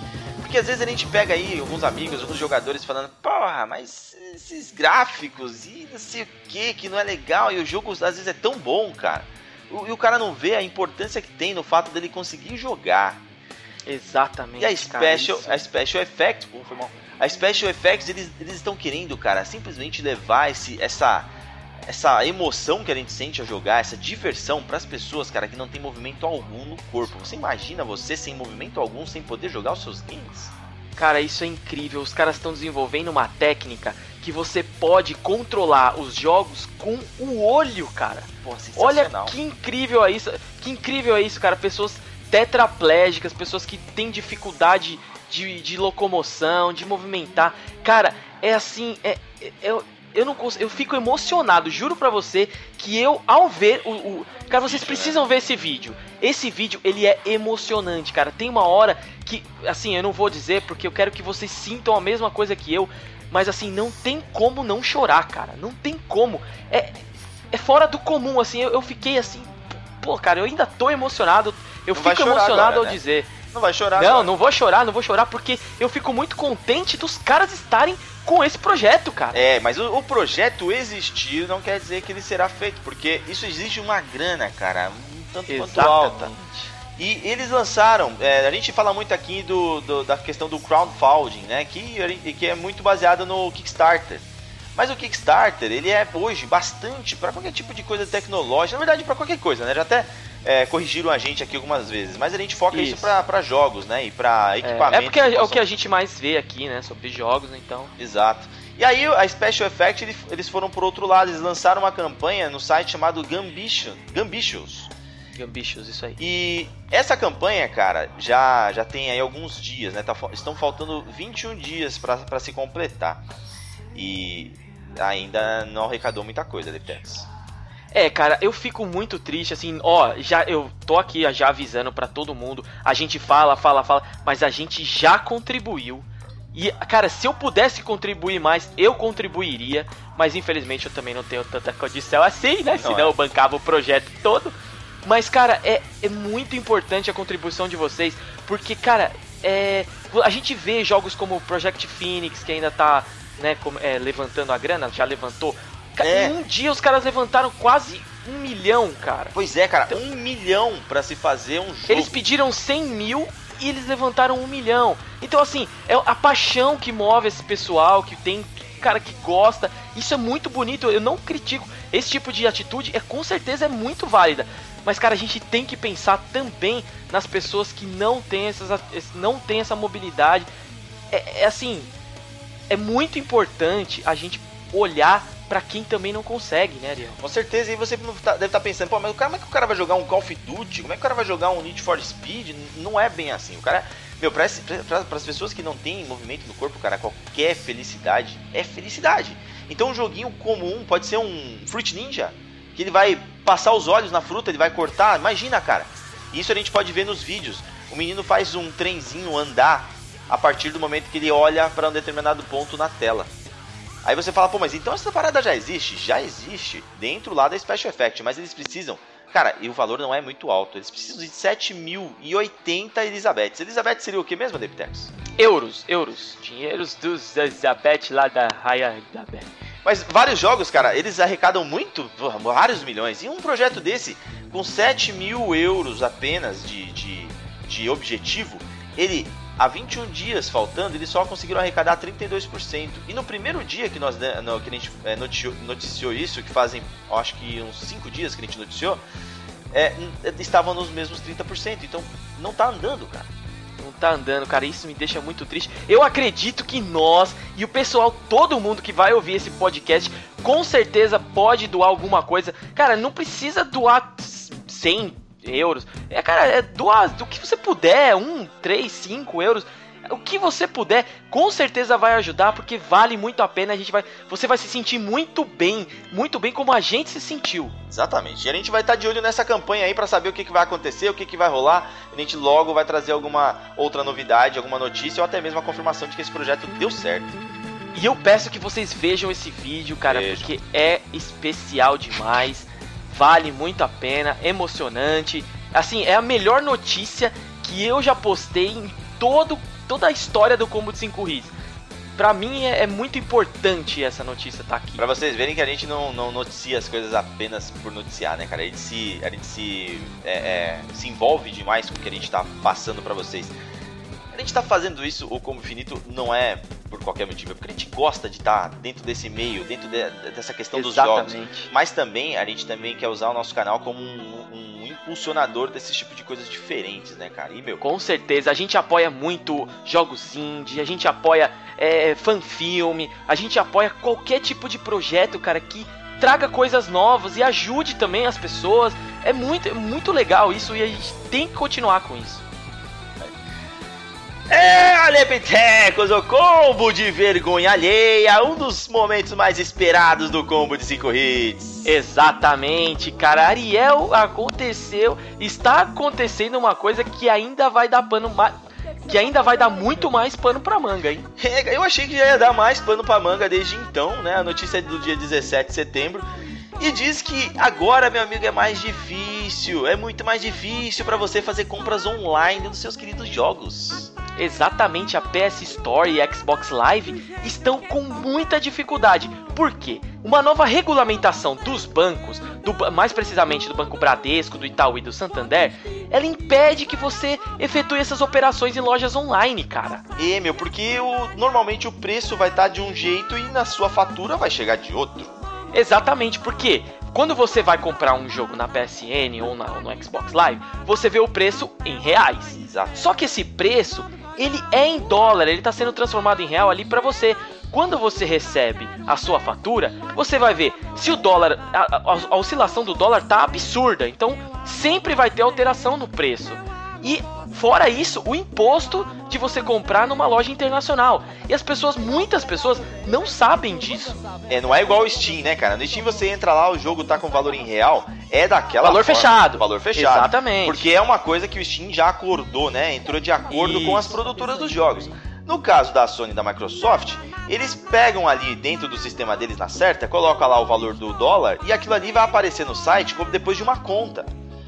Porque às vezes a gente pega aí alguns amigos, alguns jogadores falando, porra, mas esses gráficos e não sei o que, que não é legal, e o jogo às vezes é tão bom, cara. E o cara não vê a importância que tem no fato dele conseguir jogar. Exatamente. E a Special, cara, a Special Effects, pô, foi mal. A Special Effects, eles eles estão querendo, cara, simplesmente levar esse, essa, essa emoção que a gente sente ao jogar, essa diversão para as pessoas, cara, que não tem movimento algum no corpo. Você imagina você sem movimento algum, sem poder jogar os seus games? Cara, isso é incrível. Os caras estão desenvolvendo uma técnica que você pode controlar os jogos com o olho, cara. Pô, olha que incrível é isso. Que incrível é isso, cara. Pessoas tetraplégicas, pessoas que têm dificuldade de, de locomoção, de movimentar. Cara, é assim, é, é, eu, eu não consigo, eu fico emocionado, juro pra você que eu, ao ver o... o cara, vocês precisam ver esse vídeo. Esse vídeo, ele é emocionante, cara. Tem uma hora que, assim, eu não vou dizer porque eu quero que vocês sintam a mesma coisa que eu, mas assim, não tem como não chorar, cara. Não tem como. É, é fora do comum, assim, eu, eu fiquei assim... Pô, cara, eu ainda tô emocionado. Eu não fico emocionado agora, ao né? dizer. Não vai chorar, Não, agora. não vou chorar, não vou chorar, porque eu fico muito contente dos caras estarem com esse projeto, cara. É, mas o, o projeto existir não quer dizer que ele será feito, porque isso exige uma grana, cara, um tanto quanto alta. E eles lançaram, é, a gente fala muito aqui do, do, da questão do crowdfunding, né, que, que é muito baseado no Kickstarter. Mas o Kickstarter, ele é hoje bastante para qualquer tipo de coisa tecnológica, na verdade para qualquer coisa, né? Já até é, corrigiram a gente aqui algumas vezes, mas a gente foca isso, isso para jogos, né? E para equipamentos. É, é porque é possam... o que a gente mais vê aqui, né? Sobre jogos, então. Exato. E aí a Special Effects, eles foram por outro lado, eles lançaram uma campanha no site chamado Gambitious. Gambitious. Gambitious, isso aí. E essa campanha, cara, já, já tem aí alguns dias, né? Tá, estão faltando vinte e um dias para se completar. E ainda não arrecadou muita coisa, Leptex. É, cara, eu fico muito triste, assim, ó, já, eu tô aqui já avisando pra todo mundo, a gente fala, fala, fala, mas a gente já contribuiu. E, cara, se eu pudesse contribuir mais, eu contribuiria, mas infelizmente eu também não tenho tanta condição assim, né, senão é. eu bancava o projeto todo. Mas, cara, é, é muito importante a contribuição de vocês, porque, cara, é, a gente vê jogos como o Project Phoenix, que ainda tá... Né, como, é, levantando a grana, já levantou. É. Em um dia os caras levantaram quase um milhão, cara. Pois é, cara, então, um milhão pra se fazer um jogo. Eles pediram cem mil e eles levantaram um milhão. Então, assim, é a paixão que move esse pessoal, que tem, cara, que gosta. Isso é muito bonito, eu não critico. Esse tipo de atitude é com certeza é muito válida. Mas, cara, a gente tem que pensar também nas pessoas que não têm, essas, não têm essa mobilidade. É, é assim... É muito importante a gente olhar pra quem também não consegue, né, Ariel? Com certeza, e você deve estar pensando, pô, mas como é que o cara vai jogar um Call of Duty? Como é que o cara vai jogar um Need for Speed? Não é bem assim. O cara, meu, para as pessoas que não têm movimento no corpo, cara, qualquer felicidade é felicidade. Então um joguinho comum pode ser um Fruit Ninja, que ele vai passar os olhos na fruta, ele vai cortar, imagina, cara. Isso a gente pode ver nos vídeos. O menino faz um trenzinho andar a partir do momento que ele olha para um determinado ponto na tela. Aí você fala, pô, mas então essa parada já existe? Já existe dentro lá da Special Effect, mas eles precisam... Cara, e o valor não é muito alto, eles precisam de sete mil e oitenta Elizabeths. Elizabeth seria o que mesmo, Deptex? Euros, euros. Dinheiros dos Elizabeth lá da Raia Elizabeth. Mas vários jogos, cara, eles arrecadam muito, vários milhões. E um projeto desse, com sete mil euros apenas de, de, de objetivo, ele... Há vinte e um dias faltando, eles só conseguiram arrecadar trinta e dois por cento. E no primeiro dia que, nós, no, que a gente é, noticiou, noticiou isso, que fazem, acho que uns cinco dias que a gente noticiou, é, estavam nos mesmos trinta por cento. Então, não tá andando, cara. Não tá andando, cara. Isso me deixa muito triste. Eu acredito que nós e o pessoal, todo mundo que vai ouvir esse podcast, com certeza pode doar alguma coisa. Cara, não precisa doar cem euros. É, cara, é doar do que você puder, um, três, cinco euros. O que você puder, com certeza vai ajudar, porque vale muito a pena. A gente vai, você vai se sentir muito bem, muito bem como a gente se sentiu. Exatamente. E a gente vai estar de olho nessa campanha aí para saber o que, que vai acontecer, o que, que vai rolar. A gente logo vai trazer alguma outra novidade, alguma notícia ou até mesmo a confirmação de que esse projeto deu certo. E eu peço que vocês vejam esse vídeo, cara, vejam, porque é especial demais. Vale muito a pena, emocionante. Assim, é a melhor notícia que eu já postei em todo toda a história do combo de cinco hits. Pra mim é, é muito importante essa notícia estar tá aqui. Pra vocês verem que a gente não, não noticia as coisas apenas por noticiar, né, cara? A gente se, a gente se, é, é, se envolve demais com o que a gente tá passando pra vocês. A gente tá fazendo isso, o Combo Infinito, não é por qualquer motivo, é porque a gente gosta de estar tá dentro desse meio, dentro de, dessa questão Exatamente. dos jogos. Mas também, a gente também quer usar o nosso canal como um, um impulsionador desse tipo de coisas diferentes, né, cara? E, meu... Com certeza, a gente apoia muito jogos indie, a gente apoia é, fanfilme, a gente apoia qualquer tipo de projeto, cara, que traga coisas novas e ajude também as pessoas. É muito, é muito legal isso e a gente tem que continuar com isso. É, Alepitecos, o combo de vergonha alheia, um dos momentos mais esperados do combo de cinco hits. Exatamente, cara, Ariel, aconteceu, está acontecendo uma coisa que ainda vai dar pano, que ainda vai dar muito mais pano pra manga, hein? É, eu achei que já ia dar mais pano pra manga desde então, né, a notícia é do dia dezessete de setembro. E diz que agora, meu amigo, é mais difícil, é muito mais difícil para você fazer compras online dos seus queridos jogos. Exatamente, a P S Store e Xbox Live estão com muita dificuldade. Por quê? Uma nova regulamentação dos bancos, do, mais precisamente do Banco Bradesco, do Itaú e do Santander, ela impede que você efetue essas operações em lojas online, cara. É, meu, porque o, normalmente o preço vai estar de um jeito e na sua fatura vai chegar de outro. Exatamente, porque quando você vai comprar um jogo na P S N ou, na, ou no Xbox Live, você vê o preço em reais. Exato. Só que esse preço, ele é em dólar, ele está sendo transformado em real ali para você. Quando você recebe a sua fatura, você vai ver se o dólar, a, a, a oscilação do dólar tá absurda, então sempre vai ter alteração no preço. E fora isso, o imposto de você comprar numa loja internacional. E as pessoas, muitas pessoas, não sabem disso. É, não é igual o Steam, né, cara? No Steam você entra lá, o jogo tá com valor em real, é daquela Valor forma, fechado. Valor fechado. Exatamente. Porque é uma coisa que o Steam já acordou, né? Entrou de acordo Isso. com as produtoras dos jogos. No caso da Sony e da Microsoft, eles pegam ali dentro do sistema deles na certa, colocam lá o valor do dólar e aquilo ali vai aparecer no site como depois de uma conta.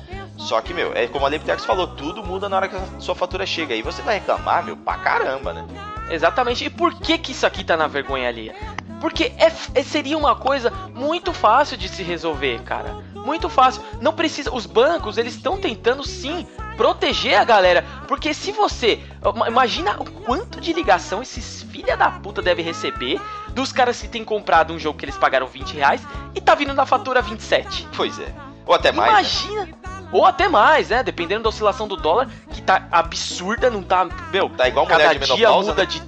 Só que, meu, é como a Leptex falou, tudo muda na hora que a sua fatura chega. Aí você vai reclamar, meu, pra caramba, né? Exatamente. E por que que isso aqui tá na vergonha alheia? Porque é, é, seria uma coisa muito fácil de se resolver, cara. Muito fácil. Não precisa... Os bancos, eles estão tentando, sim, proteger a galera. Porque se você... Imagina o quanto de ligação esses filha da puta devem receber dos caras que têm comprado um jogo que eles pagaram vinte reais e tá vindo na fatura vinte e sete. Pois é. Ou até mais, Imagina... Né? Ou até mais, né? Dependendo da oscilação do dólar, que tá absurda, não tá... Meu, tá igual mulher cada de dia menopausa, muda né? de...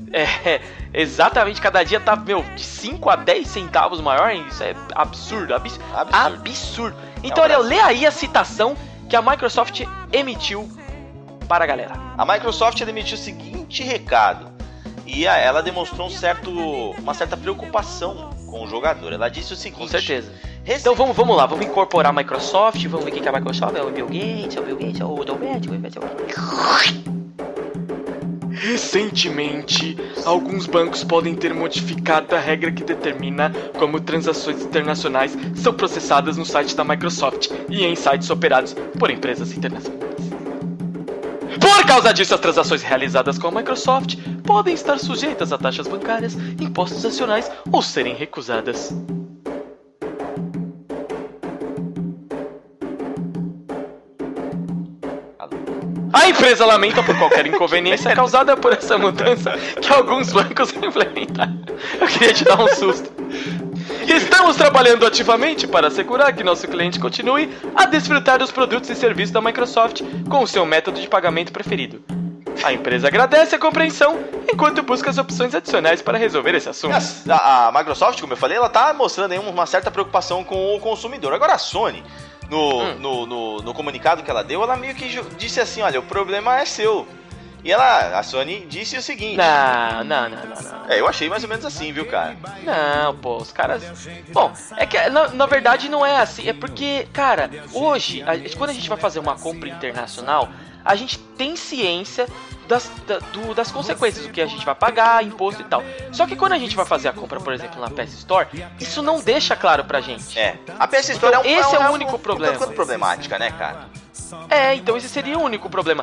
É, exatamente, cada dia tá, meu, de cinco a dez centavos maior, isso é absurdo, abs... Absurdo. absurdo. Então, É um Ariel, lê aí a citação que a Microsoft emitiu para a galera. A Microsoft emitiu o seguinte recado, e ela demonstrou um certo, uma certa preocupação com o jogador. Ela disse o seguinte... Com certeza. Recent... Então vamos, vamos lá, vamos incorporar a Microsoft, vamos ver o que é a Microsoft, é o Bill Gates, é o Bill Gates, é o Don Matt, o Matt, é o... Recentemente, alguns bancos podem ter modificado a regra que determina como transações internacionais são processadas no site da Microsoft e em sites operados por empresas internacionais. Por causa disso, as transações realizadas com a Microsoft podem estar sujeitas a taxas bancárias, impostos nacionais ou serem recusadas. A empresa lamenta por qualquer inconveniência causada por essa mudança que alguns bancos implementaram. Eu queria te dar um susto. Estamos trabalhando ativamente para assegurar que nosso cliente continue a desfrutar dos produtos e serviços da Microsoft com o seu método de pagamento preferido. A empresa agradece a compreensão enquanto busca as opções adicionais para resolver esse assunto. A, a Microsoft, como eu falei, ela tá mostrando aí uma certa preocupação com o consumidor. Agora a Sony... No, hum. no, no, no comunicado que ela deu, ela meio que disse assim, olha, o problema é seu. E ela, a Sony disse o seguinte... Não, não, não, não, não. É, eu achei mais ou menos assim, viu, cara? Não, pô, os caras... Bom, é que na, na verdade não é assim, é porque, cara, hoje, a, quando a gente vai fazer uma compra internacional, a gente tem ciência das, da, do, das consequências, do que a gente vai pagar, imposto e tal. Só que quando a gente vai fazer a compra, por exemplo, na P S Store, isso não deixa claro pra gente. É, a P S Store então, é um... esse é, um, é é o único um, problema. Um tanto problemática, né, cara? É, então esse seria o único problema.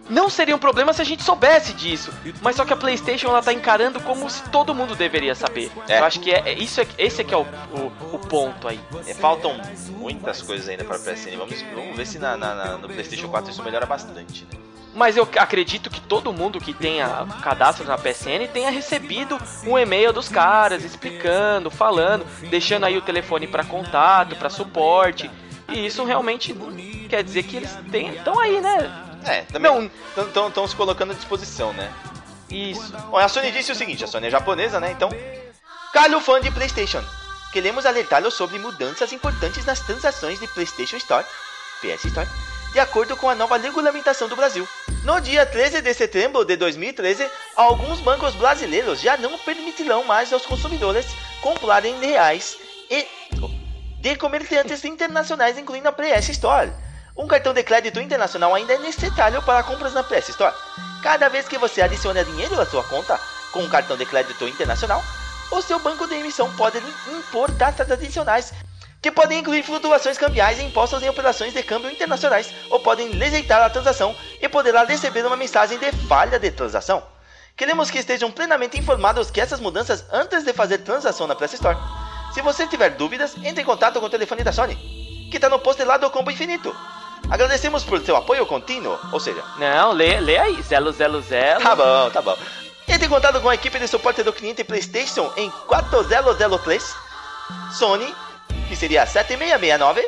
Não seria um problema se a gente soubesse disso, mas só que a PlayStation ela tá encarando como se todo mundo deveria saber. É. Eu acho que é, é isso é, esse é que é o, o, o ponto aí. É, faltam muitas coisas ainda para a P S N. Vamos, vamos ver se na, na, na, no PlayStation quatro isso melhora bastante, né? Mas eu acredito que todo mundo que tenha cadastro na P S N tenha recebido um e-mail dos caras explicando, falando, deixando aí o telefone para contato, para suporte. E isso realmente quer dizer que eles estão aí, né? É, também estão se colocando à disposição, né? Isso. Bom, a Sony disse o seguinte, a Sony é japonesa, né? Então, caro fã de PlayStation, queremos alertá-lo sobre mudanças importantes nas transações de PlayStation Store, P S Store, de acordo com a nova regulamentação do Brasil. No dia treze de setembro de dois mil e treze, alguns bancos brasileiros já não permitirão mais aos consumidores comprarem reais e de comerciantes internacionais, incluindo a P S Store. Um cartão de crédito internacional ainda é necessário para compras na P S Store. Cada vez que você adiciona dinheiro à sua conta com um cartão de crédito internacional, o seu banco de emissão pode impor taxas adicionais, que podem incluir flutuações cambiais e impostos em operações de câmbio internacionais, ou podem rejeitar a transação e poderá receber uma mensagem de falha de transação. Queremos que estejam plenamente informados que essas mudanças antes de fazer transação na P S Store. Se você tiver dúvidas, entre em contato com o telefone da Sony, que está no post lá do Combo Infinito. Agradecemos por seu apoio contínuo, ou seja... Não, lê, lê aí, zero zero zero. Tá bom, tá bom. Entre em contato com a equipe de suporte do cliente PlayStation em quatro zero zero três, Sony, que seria sete seis seis nove,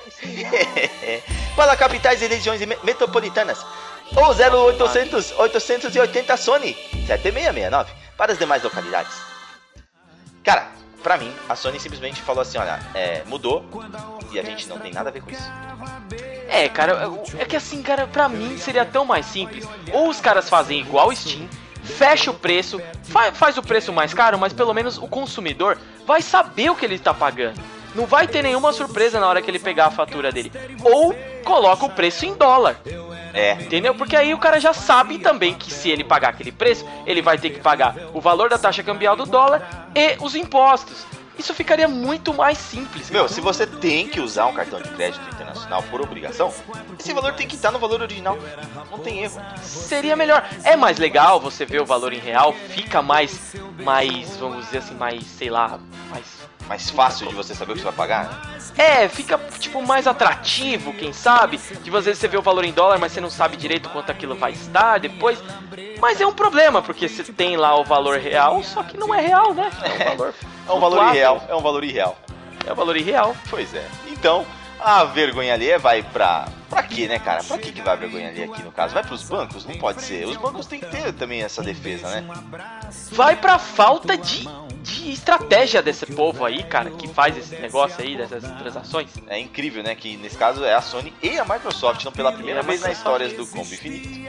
para capitais e regiões metropolitanas, ou zero oitocentos, oitocentos e oitenta Sony, sete seis seis nove, para as demais localidades. Cara, pra mim, a Sony simplesmente falou assim, olha, é, mudou e a gente não tem nada a ver com isso. É, cara, é que assim, cara, pra mim seria tão mais simples. Ou os caras fazem igual o Steam, fecha o preço, fa faz o preço mais caro, mas pelo menos o consumidor vai saber o que ele tá pagando. Não vai ter nenhuma surpresa na hora que ele pegar a fatura dele. Ou coloca o preço em dólar. É. Entendeu? Porque aí o cara já sabe também que se ele pagar aquele preço, ele vai ter que pagar o valor da taxa cambial do dólar e os impostos. Isso ficaria muito mais simples. Meu, se você tem que usar um cartão de crédito internacional por obrigação, esse valor tem que estar no valor original. Não tem erro. Seria melhor. É mais legal você ver o valor em real, fica mais, mais, vamos dizer assim, mais, sei lá, mais... mais fácil de você saber o que você vai pagar? É, fica tipo mais atrativo, quem sabe? De às vezes você vê o valor em dólar, mas você não sabe direito quanto aquilo vai estar depois. Mas é um problema, porque você tem lá o valor real, só que não é real, né? É um valor, é um valor irreal, é um valor irreal. É um valor irreal. Pois é. Então, a vergonha alheia vai pra... Pra quê, né, cara? Pra que que vai a vergonha alheia aqui no caso? Vai pros bancos? Não pode ser. Os bancos têm que ter também essa defesa, né? Vai pra falta de... de estratégia desse povo aí, cara, que faz esse negócio aí, dessas transações. É incrível, né, que nesse caso é a Sony e a Microsoft, não pela primeira vez na história do Combo Infinito.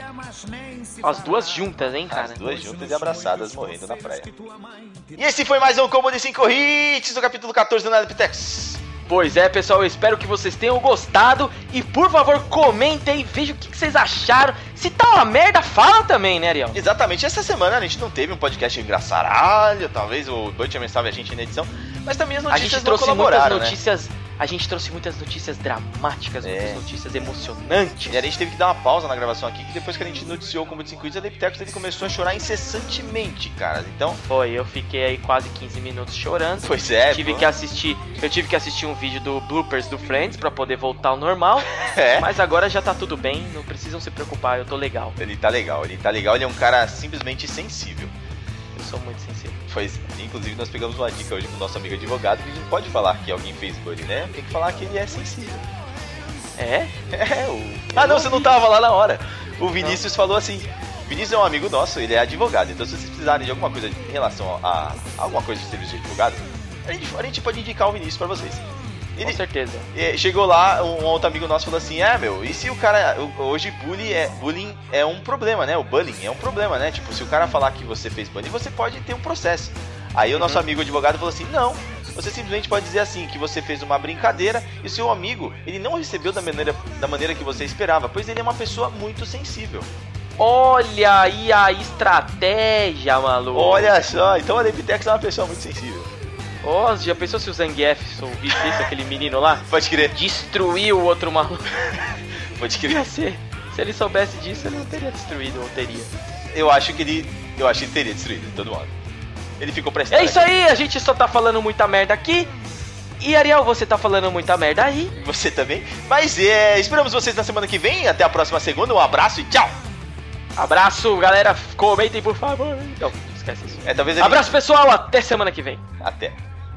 As duas juntas, hein, cara? As duas juntas e abraçadas morrendo na praia. E esse foi mais um Combo de cinco hits do capítulo quatorze do Nerdptex. Pois é, pessoal, eu espero que vocês tenham gostado. E por favor, comentem, vejam o que vocês acharam. Se tá uma merda, fala também, né, Ariel? Exatamente, essa semana a gente não teve um podcast engraçaralho. Talvez o Butcherman salve a gente na edição, mas também as notícias a gente trouxe não muitas né? notícias. A gente trouxe muitas notícias dramáticas, é. muitas notícias emocionantes. E a gente teve que dar uma pausa na gravação aqui, que depois que a gente noticiou o Combo de cinco hits, a Leptex ele começou a chorar incessantemente, cara. Então... Foi, eu fiquei aí quase quinze minutos chorando. Pois é, tive pô. que assistir, Eu tive que assistir um vídeo do bloopers do Friends pra poder voltar ao normal. É. Mas agora já tá tudo bem, não precisam se preocupar, eu tô legal. Ele tá legal, ele tá legal, ele é um cara simplesmente sensível. Eu sou muito sensível. Pois, inclusive nós pegamos uma dica hoje com o nosso amigo advogado, que a gente não pode falar que alguém fez bullying, né? Tem que falar que ele é sensível. É? É, o... Ah, não, você não tava lá na hora. O Vinícius não. falou assim, Vinícius é um amigo nosso, ele é advogado, então se vocês precisarem de alguma coisa em relação a, a alguma coisa de serviço de advogado, a gente, a gente pode indicar o Vinícius pra vocês. Ele, com certeza. Chegou lá, um outro amigo nosso falou assim, é meu, e se o cara, hoje bullying é, bullying é um problema, né, o bullying é um problema, né, tipo, se o cara falar que você fez bullying, você pode ter um processo. Aí o nosso uhum. amigo advogado falou assim, não, você simplesmente pode dizer assim, que você fez uma brincadeira e o seu amigo, ele não recebeu da maneira, da maneira que você esperava, pois ele é uma pessoa muito sensível. Olha aí a estratégia, maluco. Olha só, então a Leptex é uma pessoa muito sensível. Ó, oh, já pensou se o Zangief ouvisse isso, aquele menino lá? Pode crer. Destruiu o outro maluco. Pode crer. Ia ser Se ele soubesse disso, ele não teria destruído, ou teria. Eu acho que ele. Eu acho que ele teria destruído, de todo modo. Ele ficou pra É isso aí, a gente só tá falando muita merda aqui. E Ariel, você tá falando muita merda aí. Você também. Mas é, esperamos vocês na semana que vem. Até a próxima segunda. Um abraço e tchau. Abraço, galera. Comentem, por favor. Não, esquece isso. É, talvez ele... Abraço, pessoal. Até semana que vem. Até.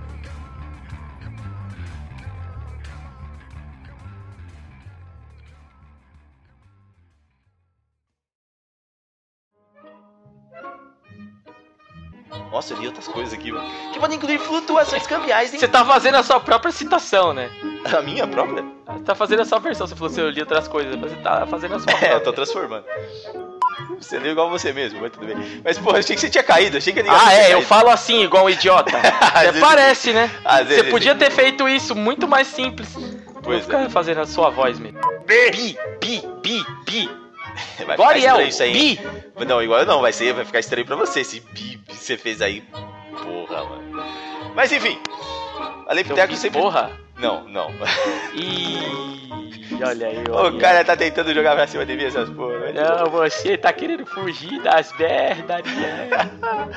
Nossa, eu li outras coisas aqui, mano. Que podem incluir flutuações cambiais, hein? Você tá fazendo a sua própria citação, né? A minha própria? Você tá fazendo a sua versão. Você falou que eu li outras coisas, mas você tá fazendo a sua É, própria. eu tô transformando. Você leu igual você mesmo, mas tudo bem. Mas, porra, eu achei que você tinha caído. Achei que eu Ah, é, eu falo assim, igual um idiota. Até vezes- parece, né? às vezes Você podia tem- ter feito isso muito mais simples. Pois Não ficar é. fazendo a sua voz mesmo. Bi, bi, bi, bi. Vai Igual ficar Ariel, estranho isso aí. bi. Não, igual eu não, vai ser, vai ficar estranho pra você. Esse bi que você fez aí. Porra, mano. Mas enfim. A Seu Lepteco bi, sempre. porra. Não, não. Ih, olha aí, olha. O cara tá tentando jogar pra cima de mim essas porra. Vai ter- Não, você tá querendo fugir das merdas, Ariel.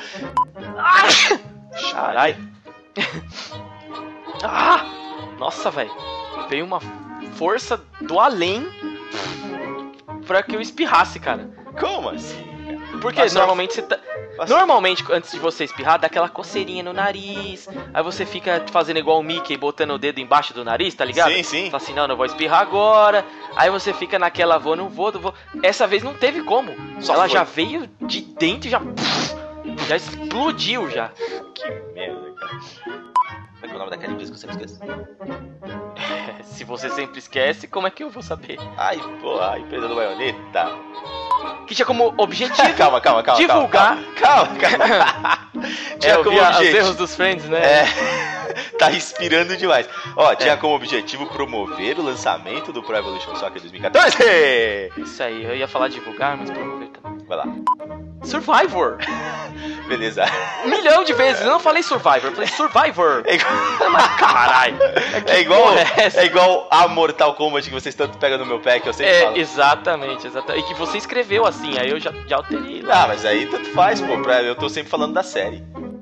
Carai. Ah! Nossa, velho. Veio uma força do além pra que eu espirrasse, cara. Como assim? Porque Passou- normalmente você tá... Passou- Normalmente, antes de você espirrar, dá aquela coceirinha no nariz. Aí você fica fazendo igual o Mickey, botando o dedo embaixo do nariz, tá ligado? Sim, sim. Fala assim, não, não vou espirrar agora. Aí você fica naquela, vou, não vou, não vou. Essa vez não teve como. Só Ela foi. já veio de dentro e já... Já explodiu, já. Que merda, cara. Como é que é o nome daquela empresa que eu sempre esqueço? Se você sempre esquece, como é que eu vou saber? Ai, porra, a empresa do Baioneta. Que tinha como objetivo Calma, calma, calma. divulgar... Calma, calma. calma. É, Tinha eu como vi a- os objetivo. erros dos friends, né? É. Tá respirando demais. Ó, tinha É. como objetivo promover o lançamento do Pro Evolution Soccer dois mil e quatorze. Isso aí, eu ia falar divulgar, mas promover também. Vai lá. Survivor! Beleza. Um milhão de vezes, eu não falei Survivor, eu falei Survivor! É igual, Mas caralho! que é igual, porra é essa? é igual a Mortal Kombat que vocês tanto pegam no meu pé que eu sempre É, falo. exatamente, exatamente. E que você escreveu assim, aí eu já, já alterei lá. Ah, mas aí tanto faz, pô. Pra, eu tô sempre falando da série.